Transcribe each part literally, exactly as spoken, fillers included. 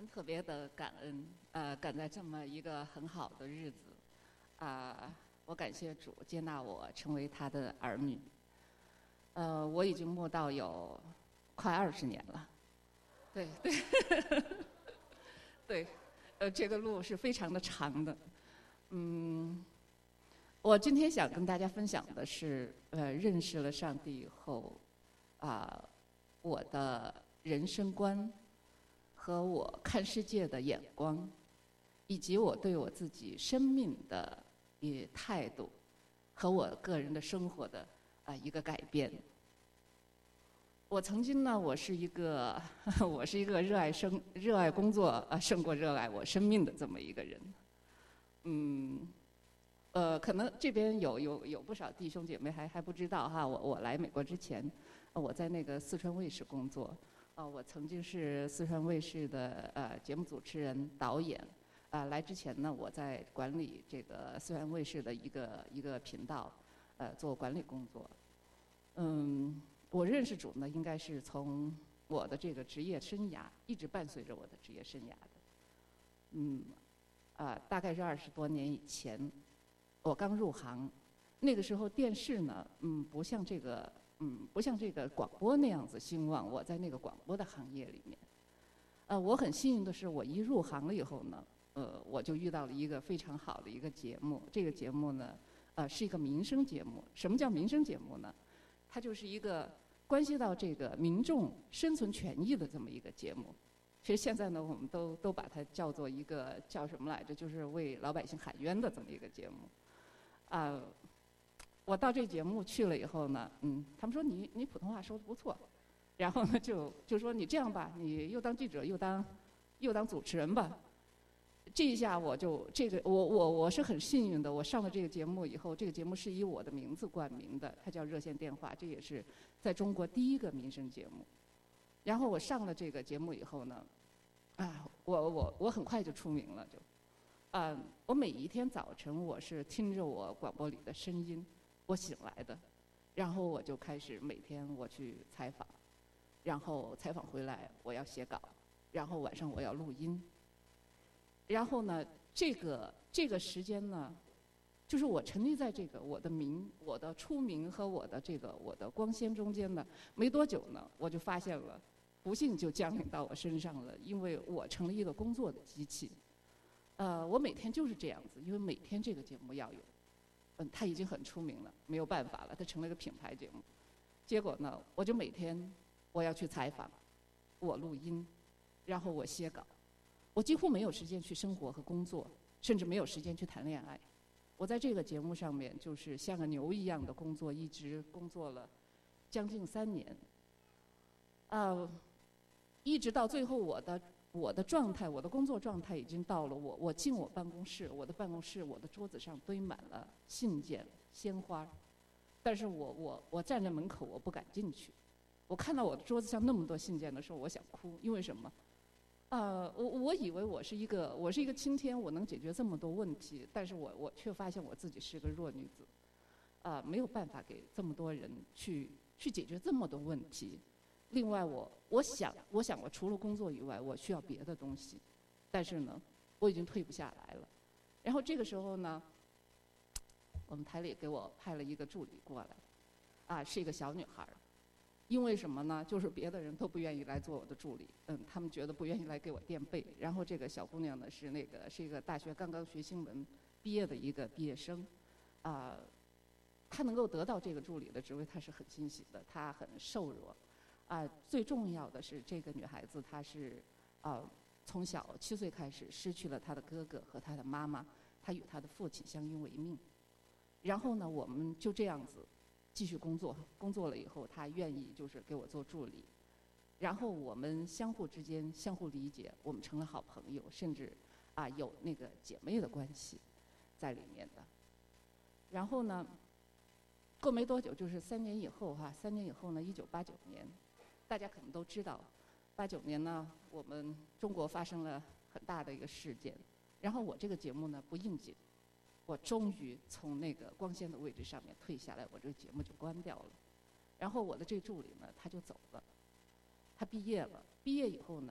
天特别的感恩，呃，赶在这么一个很好的日子，啊、我感谢主接纳我成为他的儿女。呃，我已经慕道有快二十年了，对对对，呃，这个路是非常的长的。嗯，我今天想跟大家分享的是，呃，认识了上帝以后，啊、我的人生观和我看世界的眼光，以及我对我自己生命的一态度，和我个人的生活的啊、一个改变。我曾经呢，我是一个我是一个热爱生热爱工作啊胜过热爱我生命的这么一个人。嗯，呃，可能这边有有有不少弟兄姐妹还还不知道哈，我我来美国之前，呃我在那个四川卫视工作，啊、我曾经是四川卫视的呃节目主持人、导演。啊、来之前呢，我在管理这个四川卫视的一个一个频道，呃，做管理工作。嗯，我认识主呢，应该是从我的这个职业生涯一直伴随着我的职业生涯的。嗯，啊、大概是二十多年以前，我刚入行，那个时候电视呢，嗯，不像这个，嗯，不像这个广播那样子兴旺。我在那个广播的行业里面，呃，我很幸运的是，我一入行了以后呢，呃，我就遇到了一个非常好的一个节目。这个节目呢，呃，是一个民生节目。什么叫民生节目呢？它就是一个关系到这个民众生存权益的这么一个节目。其实现在呢，我们都都把它叫做一个叫什么来着？就是为老百姓喊冤的这么一个节目。啊、呃，我到这节目去了以后呢，嗯，他们说你你普通话说的不错，然后呢就就说你这样吧，你又当记者又当又当主持人吧。这一下我就这个我我我是很幸运的，我上了这个节目以后，这个节目是以我的名字冠名的，它叫热线电话，这也是在中国第一个民生节目。然后我上了这个节目以后呢，啊，我我我很快就出名了，就，啊，我每一天早晨我是听着我广播里的声音，我醒来的，然后我就开始每天我去采访，然后采访回来我要写稿，然后晚上我要录音。然后呢，这个这个时间呢，就是我沉溺在这个我的名、我的出名和我的这个我的光鲜中间呢，没多久呢，我就发现了，不幸就降临到我身上了，因为我成了一个工作的机器。呃，我每天就是这样子，因为每天这个节目要有，嗯，它已经很出名了，没有办法了，它成了一个品牌节目。结果呢，我就每天我要去采访，我录音，然后我写稿。我几乎没有时间去生活和工作，甚至没有时间去谈恋爱。我在这个节目上面就是像个牛一样的工作，一直工作了将近三年。呃，一直到最后，我的我的状态，我的工作状态已经到了我我进我办公室，我的办公室我的桌子上堆满了信件、鲜花，但是我我我站在门口，我不敢进去。我看到我的桌子上那么多信件的时候，我想哭，因为什么？呃，我我以为我是一个我是一个青天，我能解决这么多问题，但是我我却发现我自己是个弱女子，啊、没有办法给这么多人去去解决这么多问题。另外我，我想我想我除了工作以外，我需要别的东西，但是呢，我已经退不下来了。然后这个时候呢，我们台里给我派了一个助理过来，啊，是一个小女孩儿。因为什么呢？就是别的人都不愿意来做我的助理，嗯，他们觉得不愿意来给我垫背。然后这个小姑娘呢，是那个是一个大学刚刚学新闻毕业的一个毕业生，啊、她能够得到这个助理的职位，她是很欣喜的。她很瘦弱，啊、最重要的是这个女孩子她是，啊、从小七岁开始失去了她的哥哥和她的妈妈，她与她的父亲相依为命。然后呢，我们就这样子。继续工作，工作了以后，他愿意就是给我做助理，然后我们相互之间相互理解，我们成了好朋友，甚至啊有那个姐妹的关系在里面的。然后呢，过没多久，就是三年以后哈，三年以后呢，一九八九年，大家可能都知道，八九年呢，我们中国发生了很大的一个事件，然后我这个节目呢不应景。我终于从那个光鲜的位置上面退下来，我这个节目就关掉了。然后我的这助理呢，他就走了，他毕业了。毕业以后呢，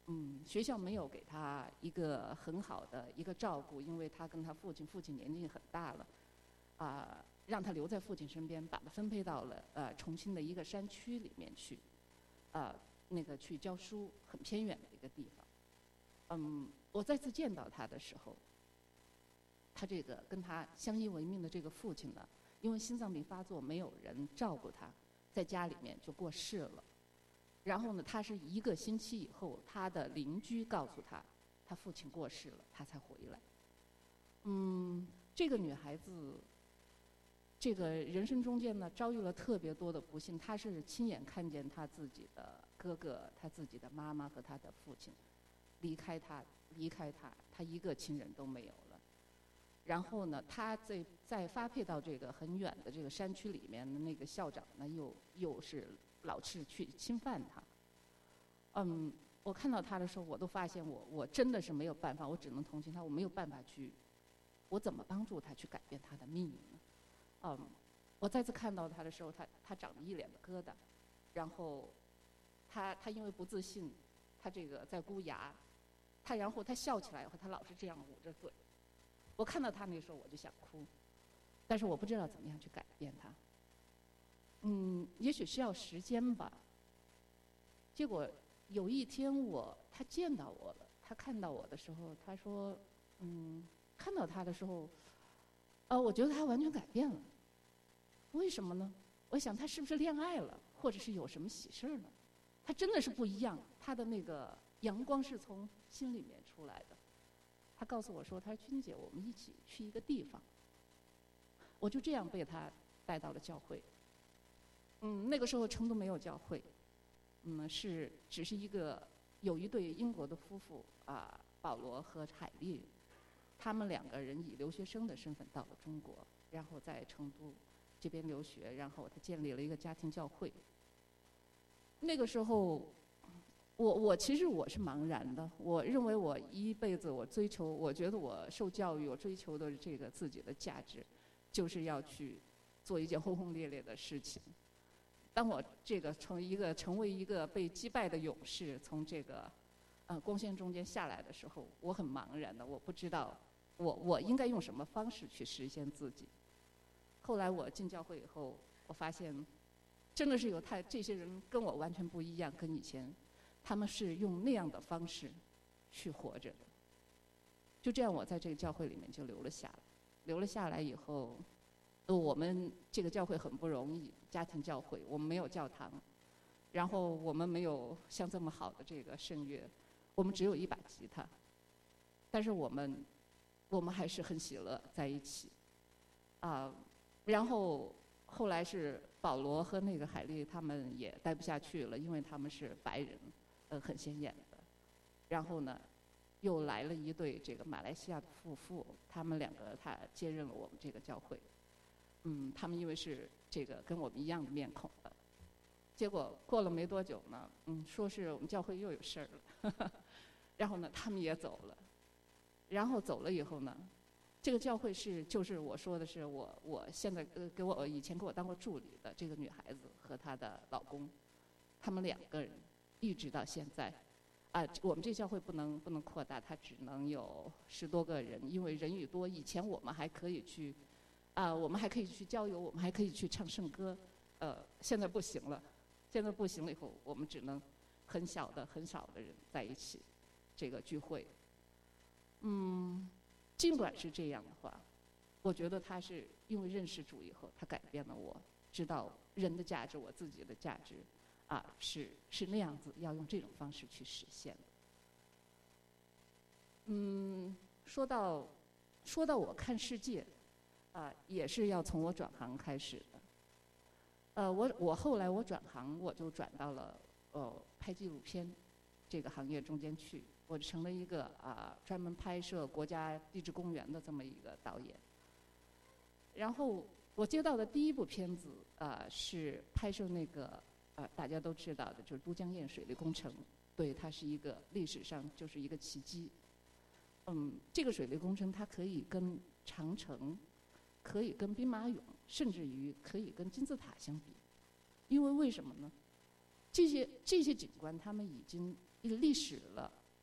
嗯，学校没有给他一个很好的一个照顾，因为他跟他父亲，父亲年纪很大了，啊、让他留在父亲身边，把他分配到了呃重庆的一个山区里面去，啊、那个去教书，很偏远的一个地方。嗯，我再次见到他的时候，他这个跟他相依为命的这个父亲呢，因为心脏病发作，没有人照顾他，在家里面就过世了。然后呢，他是一个星期以后，他的邻居告诉他，他父亲过世了，他才回来。嗯，这个女孩子，这个人生中间呢，遭遇了特别多的不幸。她是亲眼看见她自己的哥哥、她自己的妈妈和她的父亲离开她，离开她，她一个亲人都没有了。然后呢，她在在发配到这个很远的这个山区里面的那个校长呢，又又是老是去侵犯她。嗯，我看到她的时候，我都发现我我真的是没有办法，我只能同情她，我没有办法去，我怎么帮助她去改变她的命运呢？嗯，我再次看到她的时候，她她长着一脸的疙瘩，然后她她因为不自信，她这个在箍牙，她然后她笑起来以后，她老是这样捂着嘴。我看到她那时候我就想哭，但是我不知道怎么样去改变她。嗯，也许需要时间吧。结果有一天我她见到我了，她看到我的时候，她说，嗯，看到她的时候，呃，我觉得她完全改变了。为什么呢？我想她是不是恋爱了，或者是有什么喜事儿呢？她真的是不一样，她的那个阳光是从心里面出来的。她告诉我说，她说君姐，我们一起去一个地方。我就这样被她带到了教会。嗯，那个时候成都没有教会，嗯，是只是一个有一对英国的夫妇啊，保罗和海丽，他们两个人以留学生的身份到了中国，然后在成都这边留学，然后他建立了一个家庭教会。那个时候，我我其实我是茫然的，我认为我一辈子我追求，我觉得我受教育，我追求的这个自己的价值，就是要去做一件轰轰烈烈的事情。当我这个从一个成为一个被击败的勇士，从这个呃光线中间下来的时候，我很茫然的，我不知道我我应该用什么方式去实现自己。后来我进教会以后，我发现真的是有太这些人跟我完全不一样，跟以前他们是用那样的方式去活着的。就这样，我在这个教会里面就留了下来。留了下来以后，呃，我们这个教会很不容易，家庭教会，我们没有教堂，然后我们没有像这么好的这个圣乐，我们只有一把吉他，但是我们我们还是很喜乐在一起，啊，然后后来是保罗和那个海丽他们也待不下去了，因为他们是白人，呃，很显眼的，然后呢，又来了一对这个马来西亚的夫妇，他们两个他接任了我们这个教会。嗯，他们因为是这个跟我们一样的面孔的，结果过了没多久呢，嗯，说是我们教会又有事儿了，呵呵，然后呢，他们也走了，然后走了以后呢，这个教会是就是我说的是我我现在呃给我以前给我当过助理的这个女孩子和她的老公，他们两个人一直到现在，啊，我们这教会不能不能扩大，它只能有十多个人，因为人语多，以前我们还可以去。啊，我们还可以去郊游，我们还可以去唱圣歌，呃，现在不行了，现在不行了以后，我们只能很小的、很少的人在一起，这个聚会。嗯，尽管是这样的话，我觉得他是因为认识主以后，他改变了我，知道人的价值，我自己的价值，啊，是是那样子，要用这种方式去实现的。嗯，说到说到我看世界。啊，也是要从我转行开始的。呃，我我后来我转行，我就转到了呃拍纪录片这个行业中间去，我成了一个啊、呃、专门拍摄国家地质公园的这么一个导演。然后我接到的第一部片子啊、呃、是拍摄那个呃大家都知道的，就是都江堰水利工程，对，它是一个历史上就是一个奇迹。嗯，这个水利工程它可以跟长城。可以跟兵马俑，甚至于可以跟金字塔相比，因为为什么呢？这些这些景观，他们已经历史了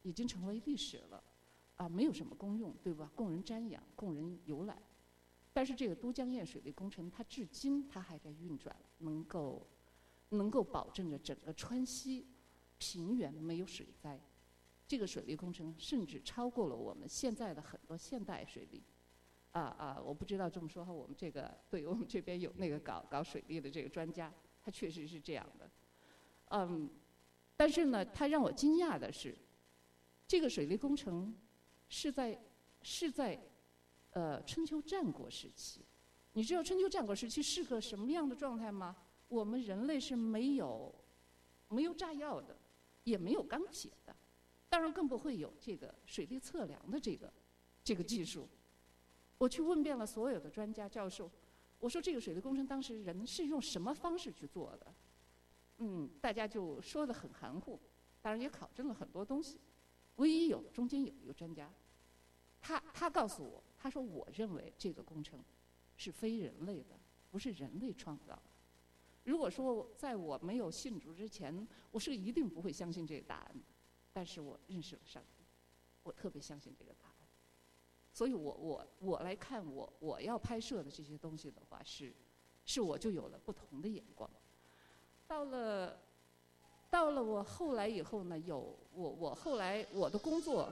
已经成为历史了，啊，没有什么功用，对吧？供人瞻仰，供人游览。但是这个都江堰水利工程，它至今它还在运转，能够能够保证着整个川西平原没有水灾。这个水利工程甚至超过了我们现在的很多现代水利。啊啊，我不知道这么说哈，我们这个对我们这边有那个搞搞水利的这个专家，他确实是这样的。嗯，但是呢，他让我惊讶的是，这个水利工程是在是在呃春秋战国时期。你知道春秋战国时期是个什么样的状态吗？我们人类是没有没有炸药的，也没有钢铁的，当然更不会有这个水利测量的这个这个技术。我去问遍了所有的专家教授，我说这个水利工程当时人是用什么方式去做的？嗯，大家就说得很含糊，当然也考证了很多东西。唯一有中间有一个专家，他他告诉我，他说我认为这个工程是非人类的，不是人类创造的。如果说在我没有信主之前，我是一定不会相信这个答案的。但是我认识了上帝，我特别相信这个答案。所以我我我来看我我要拍摄的这些东西的话，是是我就有了不同的眼光。到了到了我后来以后呢，有我我后来我的工作，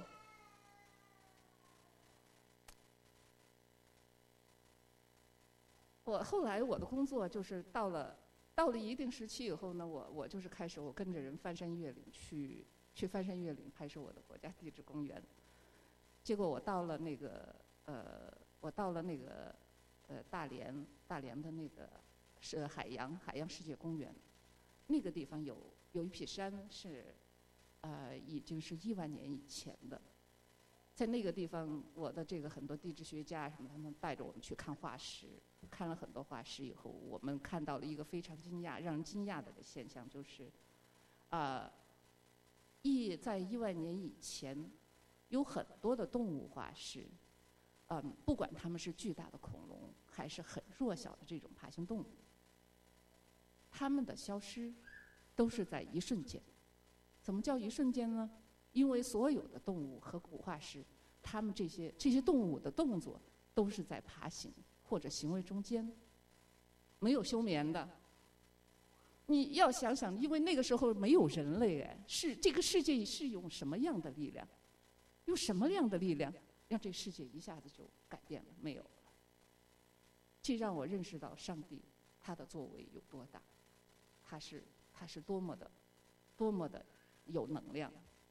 我后来我的工作就是到了到了一定时期以后呢，我我就是开始我跟着人翻山越岭去去翻山越岭拍摄我的国家地质公园。结果我到了那个呃，我到了那个呃大连大连的那个是海洋海洋世界公园，那个地方有有一批山是呃已经是亿万年以前的，在那个地方，我的这个很多地质学家什么，他们带着我们去看化石，看了很多化石以后，我们看到了一个非常惊讶、让人惊讶的现象，就是啊，亿在亿万年以前。有很多的动物化石，嗯，不管它们是巨大的恐龙，还是很弱小的这种爬行动物，它们的消失都是在一瞬间。怎么叫一瞬间呢？因为所有的动物和古化石，它们这些这些动物的动作都是在爬行或者行为中间，没有休眠的。你要想想，因为那个时候没有人类，哎，是这个世界是用什么样的力量？用什么样的力量让这世界一下子就改变了？没有了。这让我认识到上帝他的作为有多大，他是他是多么的多么的有能量。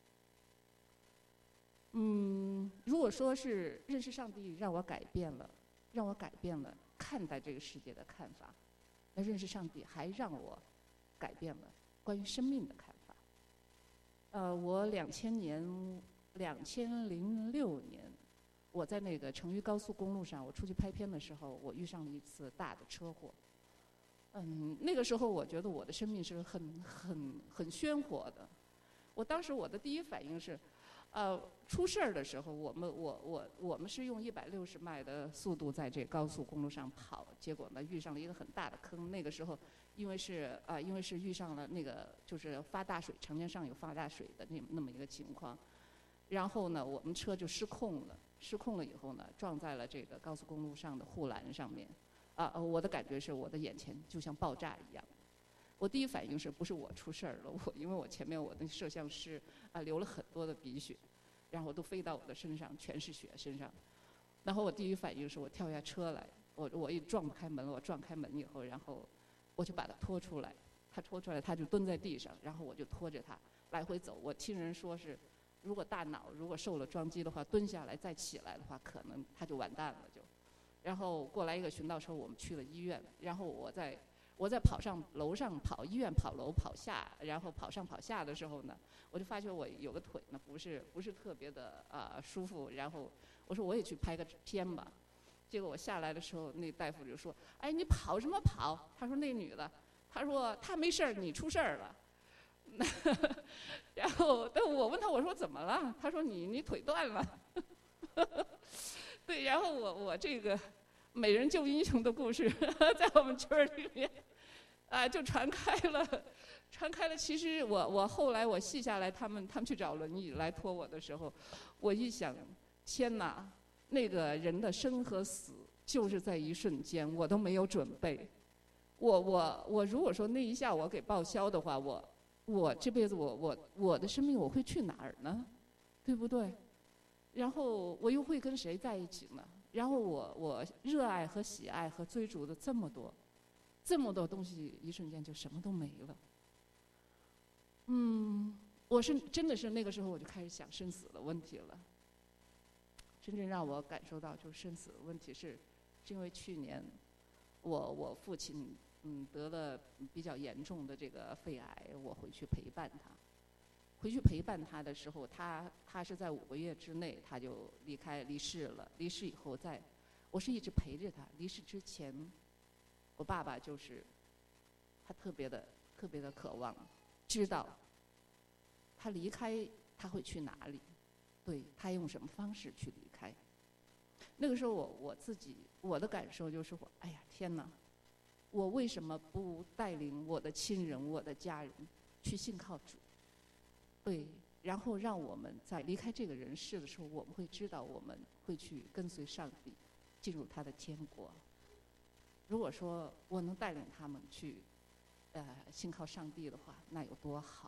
嗯，如果说是认识上帝让我改变了，让我改变了看待这个世界的看法，那认识上帝还让我改变了关于生命的看法。呃，我两千年。两千零六年，我在那个成渝高速公路上，我出去拍片的时候，我遇上了一次大的车祸。嗯，那个时候我觉得我的生命是很很很鲜活的。我当时我的第一反应是，呃，出事儿的时候，我们我我我们是用一百六十迈的速度在这高速公路上跑，结果呢遇上了一个很大的坑。那个时候，因为是啊、呃，因为是遇上了那个就是发大水，长江上有发大水的那那么一个情况。然后呢，我们车就失控了，失控了以后呢，撞在了这个高速公路上的护栏上面。啊、呃，我的感觉是我的眼前就像爆炸一样。我第一反应是不是我出事儿了？我因为我前面我的摄像师啊、呃、流了很多的鼻血，然后都飞到我的身上，全是血身上。然后我第一反应是我跳下车来，我我一撞不开门了，我撞开门以后，然后我就把他拖出来，他拖出来他就蹲在地上，然后我就拖着他来回走。我听人说是。如果大脑如果受了撞击的话，蹲下来再起来的话，可能他就完蛋了就。然后过来一个巡道车，我们去了医院。然后我在我在跑上楼上跑医院跑楼跑下，然后跑上跑下的时候呢，我就发觉我有个腿呢不是不是特别的啊、呃、舒服。然后我说我也去拍个片吧。结果我下来的时候，那大夫就说：“哎，你跑什么跑？”他说那女的，他说她没事儿，你出事儿了。然后，但我问他，我说怎么了？他说你你腿断了。对，然后我我这个美人救英雄的故事，在我们圈里面啊就传开了， 传开了。其实我我后来我细下来，他们他们去找轮椅来拖我的时候，我一想，天哪，那个人的生和死就是在一瞬间，我都没有准备。我我我如果说那一下我给报销的话，我我这辈子我我我的生命我会去哪儿呢？对不对？然后我又会跟谁在一起呢？然后我我热爱和喜爱和追逐的这么多，这么多东西，一瞬间就什么都没了。嗯，我是真的是那个时候我就开始想生死的问题了。真正让我感受到就是生死的问题是，是因为去年我我父亲嗯得了比较严重的这个肺癌，我回去陪伴他。回去陪伴他的时候，他他是在五个月之内他就离开离世了。离世以后在，我是一直陪着他。离世之前，我爸爸就是他特别的特别的渴望，知道他离开他会去哪里，对他用什么方式去离开。那个时候我我自己我的感受就是我，哎呀天哪，我为什么不带领我的亲人我的家人去信靠主？对，然后让我们在离开这个人世的时候，我们会知道我们会去跟随上帝，进入他的天国。如果说我能带领他们去，呃，信靠上帝的话，那有多好。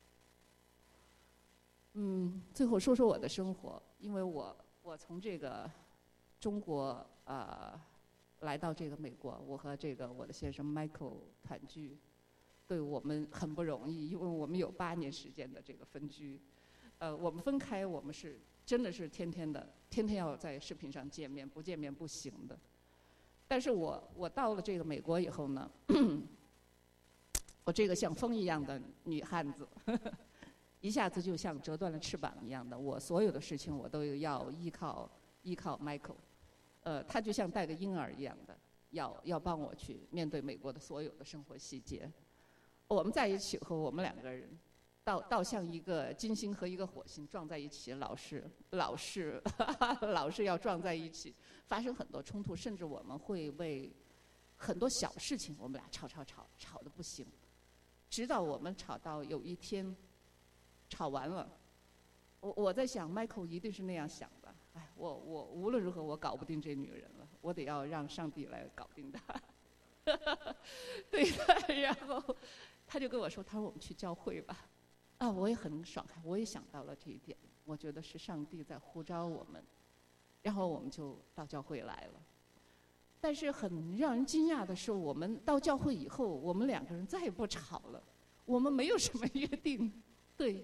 嗯，最后说说我的生活，因为我我从这个中国呃来到这个美国，我和这个我的先生 Michael 团聚。对我们很不容易，因为我们有八年时间的这个分居，呃，我们分开，我们是真的是天天的，天天要在视频上见面，不见面不行的。但是我我到了这个美国以后呢，我这个像风一样的女汉子，呵呵一下子就像折断了翅膀一样的，我所有的事情我都要依靠依靠 Michael， 呃，他就像带个婴儿一样的，要要帮我去面对美国的所有的生活细节。我们在一起后，我们两个人，倒倒像一个金星和一个火星撞在一起，老是老是老是要撞在一起，发生很多冲突，甚至我们会为很多小事情我们俩吵吵吵吵得不行，直到我们吵到有一天吵完了，我我在想 Michael 一定是那样想的，哎，我我无论如何我搞不定这女人了，我得要让上帝来搞定她。对的，然后他就跟我说，他说我们去教会吧。啊，我也很爽快，我也想到了这一点，我觉得是上帝在呼召我们，然后我们就到教会来了。但是很让人惊讶的是，我们到教会以后，我们两个人再也不吵了，我们没有什么约定，对，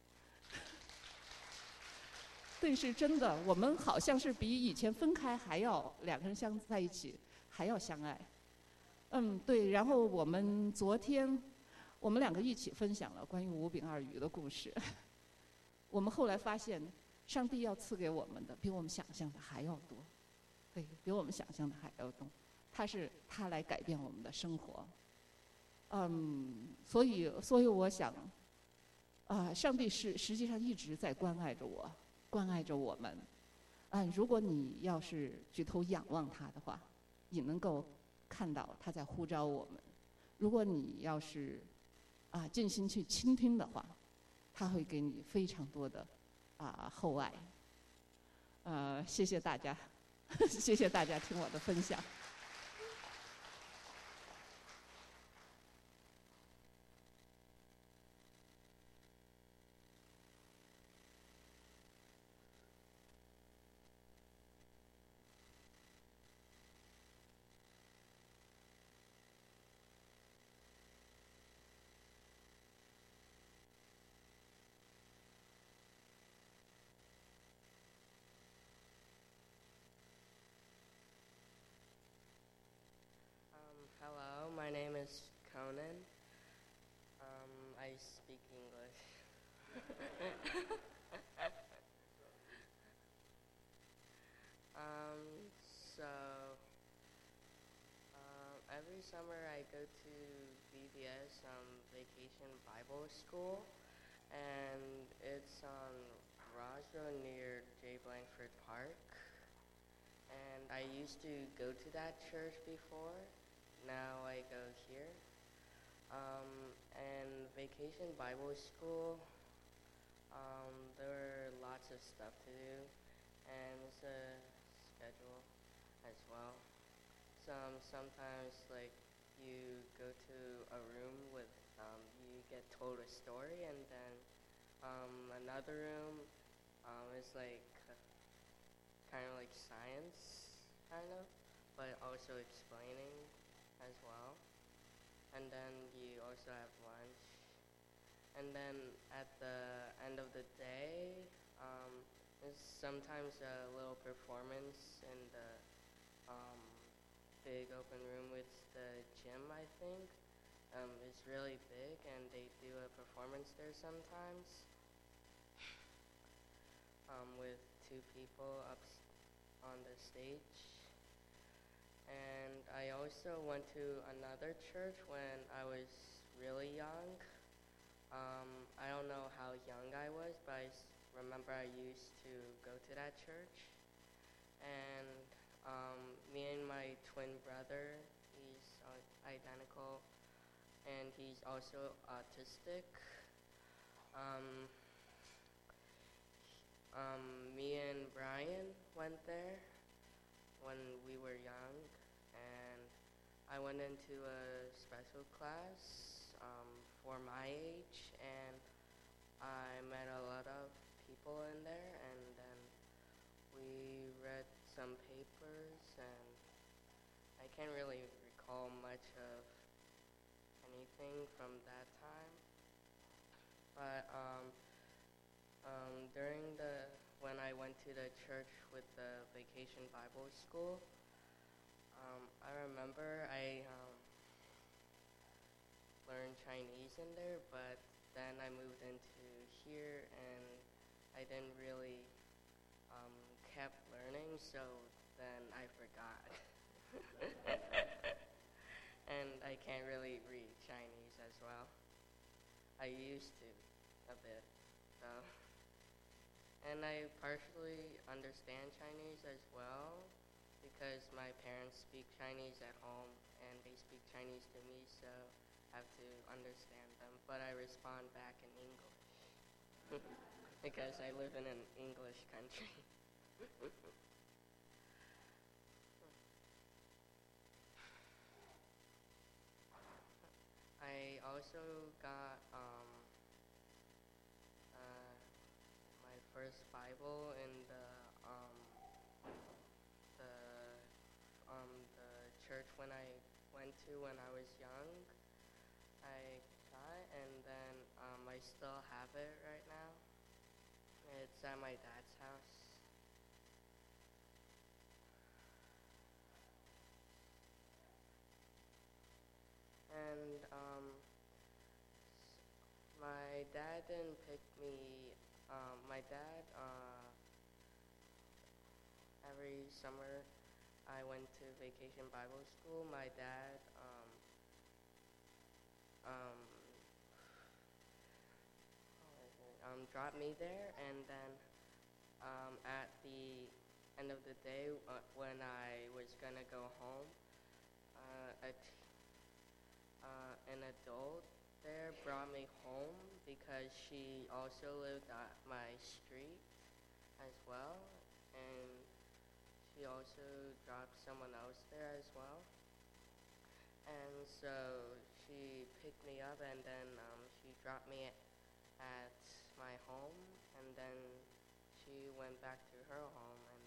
对，是真的，我们好像是比以前分开还要两个人相在一起还要相爱。嗯，对，然后我们昨天，我们两个一起分享了关于五饼二鱼的故事。我们后来发现，上帝要赐给我们的比我们想象的还要多，对，比我们想象的还要多。他是他来改变我们的生活。嗯，所以，所以我想，啊、上帝是实际上一直在关爱着我，关爱着我们。嗯，如果你要是举头仰望他的话，你能够看到他在呼召我们。如果你要是啊尽心去倾听的话，他会给你非常多的啊厚爱。呃，谢谢大家，谢谢大家听我的分享。 Hello, my name is Conan. Um, I speak English. um, so, um, every summer I go to V B S um, Vacation Bible School, and it's on Roswell near J. Blanford Park. And I used to go to that church before. Now I go here. Um, and Vacation Bible School, um, there were lots of stuff to do, and it's a schedule as well. Some sometimes like you go to a room with um, you get told a story, and then um, another room um, is like kind of like science, kind of, but also explaining as well. And then you also have lunch. And then at the end of the day, um, there's sometimes a little performance in the um, big open room with the gym, I think. Um, it's really big, and they do a performance there sometimes um, with two people up s- on the stage. And I also went to another church when I was really young. Um, I don't know how young I was, but I s- remember I used to go to that church. And um, me and my twin brother, he's uh, identical, and he's also autistic. Um, um, me and Brian went there when we were young, and I went into a special class um, for my age, and I met a lot of people in there, and then we read some papers, and I can't really recall much of anything from that time. But um, um, during the when I went to the church with the Vacation Bible School, um, I remember I um, learned Chinese in there, but then I moved into here, and I didn't really um, kept learning, so then I forgot. And I can't really read Chinese as well. I used to a bit, so. And I partially understand Chinese as well because my parents speak Chinese at home and they speak Chinese to me, so I have to understand them. But I respond back in English because I live in an English country. I also got um, uh, my first Bible in the um, the um, the church when I went to when I was young. I got it, and then um, I still have it right now. It's at my dad's house. And um, s- my dad didn't pick me. Um, my dad, uh, every summer, I went to Vacation Bible School. My dad um, um, how is it? Um, dropped me there, and then um, at the end of the day, uh, when I was gonna go home, uh, a t- uh, an adult there brought me home because she also lived at my street as well, and she also dropped someone else there as well. And so she picked me up, and then um, she dropped me at my home, and then she went back to her home, and